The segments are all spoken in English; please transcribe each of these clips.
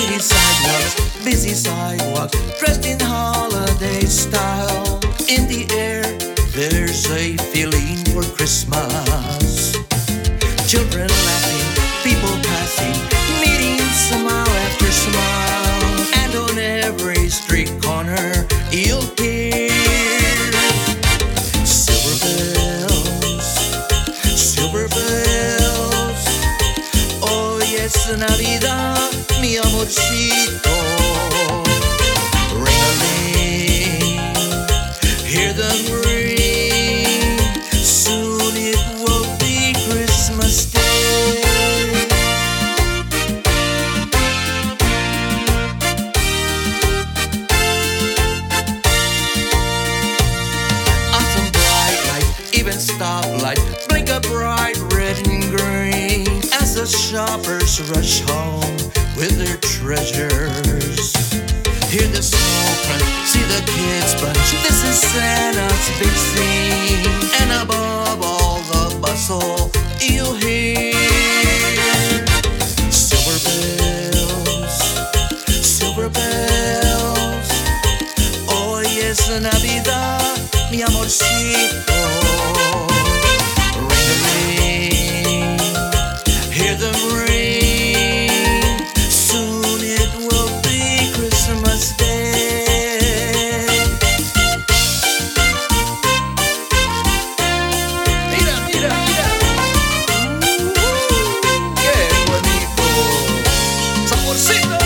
Busy sidewalks, dressed in holiday style. In the air, there's a feeling for Christmas. Children laughing, people passing, meeting smile after smile. And on every street corner, you'll hear silver bells, silver bells. Oh yes, Navidad, mi amorcito. Ring-a-ling, hear them ring. Soon it will be Christmas Day. Awesome bright light, even stoplight, blink a bright red and green as the shoppers rush home with their treasures. Hear the snow crunch, see the kids bunch. This is Santa's big scene. And above all the bustle, you'll hear silver bells, silver bells. Oh yes, Navidad, mi amorcito. Ring-a-ling, hear them ring. Soon it will be Christmas Day. Mira, mira, mira. ¡Qué bonito! ¡Saborcito!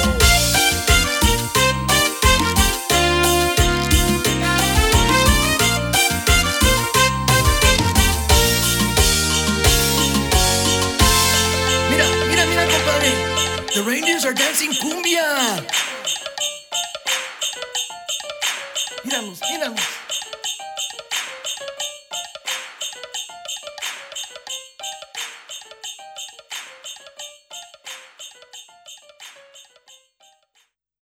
Mira, mira, mira, compadre. The reindeers are dancing cumbia. Míramos, míramos.